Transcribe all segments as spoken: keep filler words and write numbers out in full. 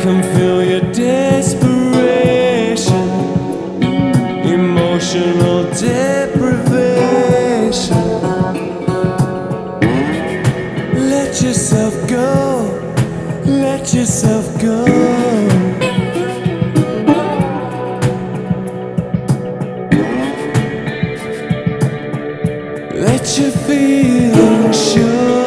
can feel your desperation, emotional deprivation. Let yourself go, let yourself go. Let your feelings show.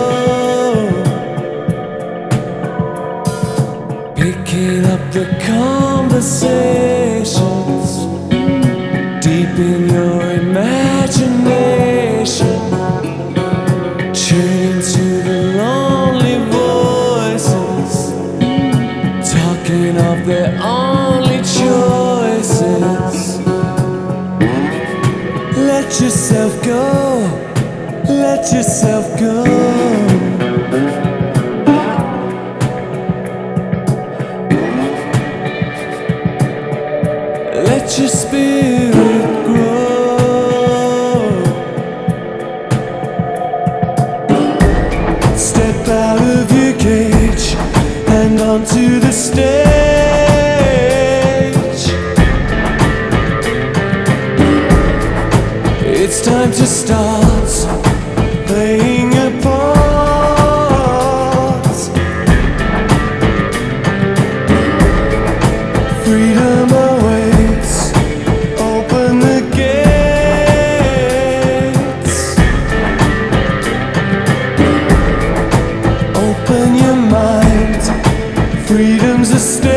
Picking up the conversations deep in your imagination. Tuning to the lonely voices, talking of their only choices. Let yourself go, let yourself go. Let your spirit grow. Step out of your cage and onto the stage. It's time to start playing a part. Freedom awaits. Open the gates. Open your mind. Freedom's a state.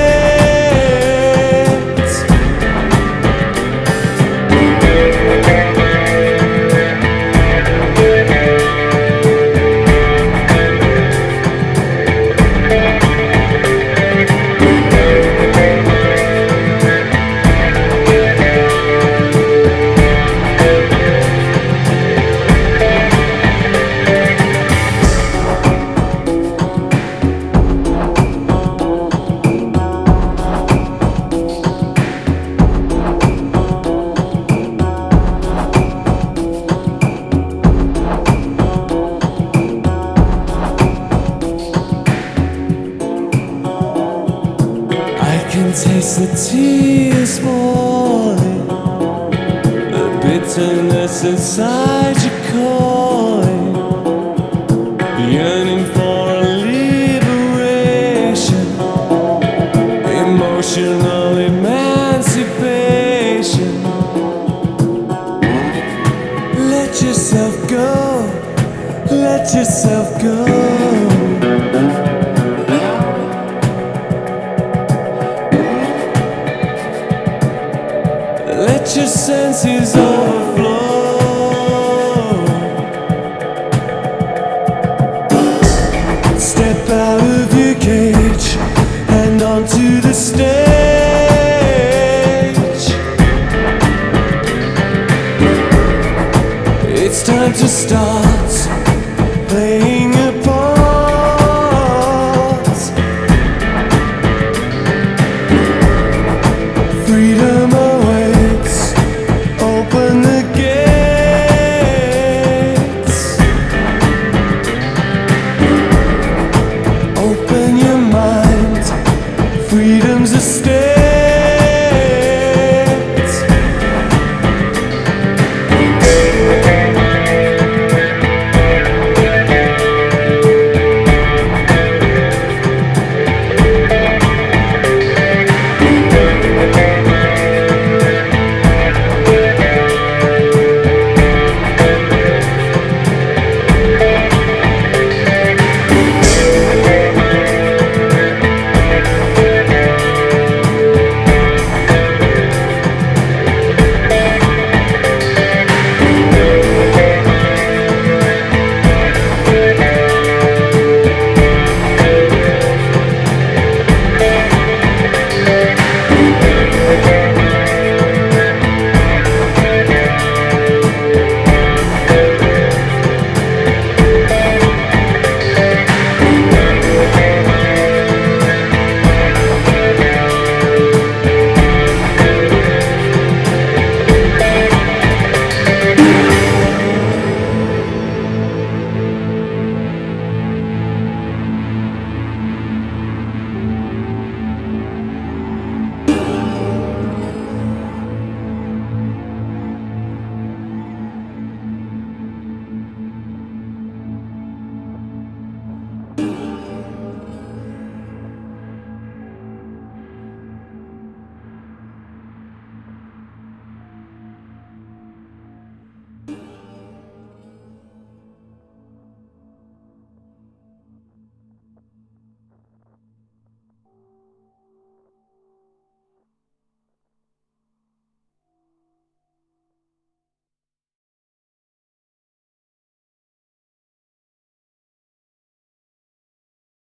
I can taste the tears falling, the bitterness inside you calling, yearning for a liberation, emotional emancipation. Let yourself go, let yourself go. Let your senses overflow. Step out of your